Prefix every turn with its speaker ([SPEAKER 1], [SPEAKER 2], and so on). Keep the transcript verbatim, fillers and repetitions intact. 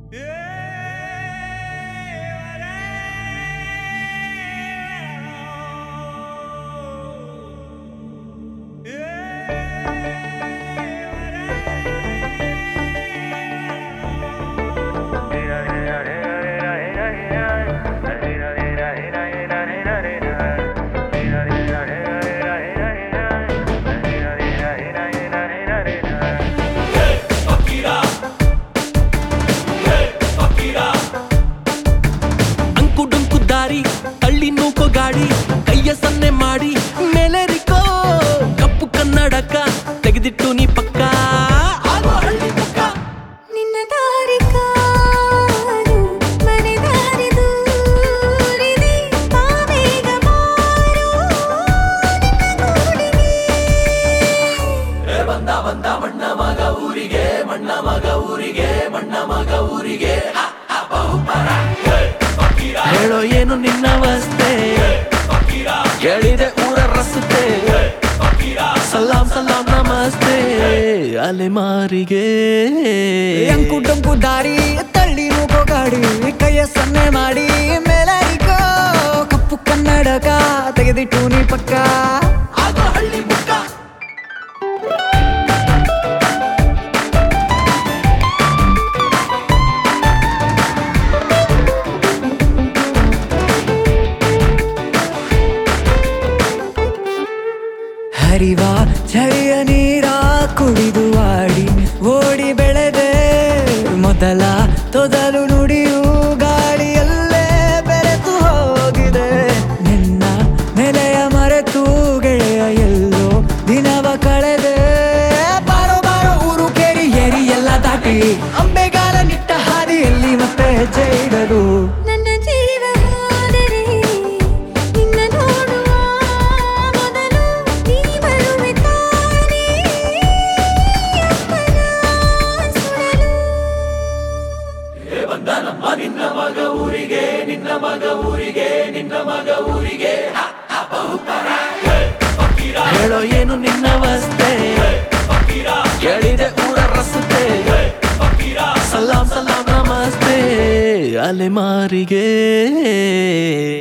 [SPEAKER 1] ತಳ್ಳಿ ನೂಕೋ ಗಾಡಿ ಕೈಯ ಸನ್ನೆ ಮಾಡಿ ಮೇಲೆರಿಕೋ ಕಪ್ಪು ಕನ್ನಡಕ ತೆಗೆದಿಟ್ಟು ನೀ ಪಕ್ಕ ಆಗೋ ಹಳ್ಳಿ ಪಕ್ಕ
[SPEAKER 2] ನಿನ್ನ ದಾರಿ ಕಾದು ಮನೆ ದಾರಿ ದೂರಿದೆ ತಾವೇಗ ಮಾರು ನಿನ್ನ ಗೂಡಿಗೆ
[SPEAKER 1] ಬಂದ ಬಂದ ಮಣ್ಣ ಮಗ ಊರಿಗೆ ಮಣ್ಣ ಮಗ ಊರಿಗೆ ಮಣ್ಣ ಮಗ ಊರಿಗೆ ಹೇಳೋ ಏನು ನಿನ್ನ ಅವಸ್ಥೆ ಕೇಳಿದೆ ಊರ ರಸ್ತೆ ಸಲಾಂ ಸಲಾಂ ನಮಸ್ತೆ ಅಲೆಮಾರಿಗೆ
[SPEAKER 3] ಅಂಕು ಡೊಂಕು ದಾರಿ ತಳ್ಳಿ ನೂಕೋ ಗಾಡಿ ಕೈಯ ಸನ್ನೆ ಮಾಡಿ ಮೇಲರಿಕೋ ಕಪ್ಪು ಕನ್ನಡಕ ತೆಗೆದಿಟ್ಟು ನೀ ಪಕ್ಕ
[SPEAKER 1] ಆಗೋ ಹಳ್ಳಿ ಮುಕ್ಕ
[SPEAKER 3] ಹರಿವ ಚಳಿಯ ನೀರ ಕುಡಿದು ಆಡಿ ಓಡಿ ಬೆಳೆದೆ ಮೊದಲ ತೊದಲು ನುಡಿಯು ಗಾಳಿಯಲ್ಲೇ ಬೆರೆತು ಹೋಗಿದೆ ನಿನ್ನ ನೆಲೆಯ ಮರೆತು ಗೆಳೆಯ ಎಲ್ಲೋ ದಿನವ ಕಳೆದೆ ಬಾರೋ ಬಾರೋ ಊರು ಕೇರಿ ಏರಿ ಎಲ್ಲ ದಾಟಿ ಅಂಬೆಗಾಲ ನಿಟ್ಟ ಹಾದಿಯಲ್ಲಿ ಮತ್ತೆ ಹೆಜ್ಜೆ ಇಡಲು
[SPEAKER 2] ನನ್ನ ಜೀವ ಹೋದರೆ ನಿನ್ನ ನೋಡುವ ಮೊದಲು ನೀ ಬರುವೆ ತಾನೇ ಅಪ್ಪನ ಸುಡಲು
[SPEAKER 1] ಬಂದ ನಮ್ಮ ನಿನ್ನ ಮಗ ಊರಿಗೆ ನಿನ್ನ ಮಗ ಊರಿಗೆ ನಿನ್ನ ಮಗ ಊರಿಗೆ ಹೇಳೋ ಏನು ನಿನ್ನ ಅವಸ್ಥೆ ಕೇಳಿದೆ ಊರ ರಸ್ತೆ ಸಲಾಂ ಸಲಾಂ ನಮಸ್ತೆ ಅಲೆಮಾರಿಗೆ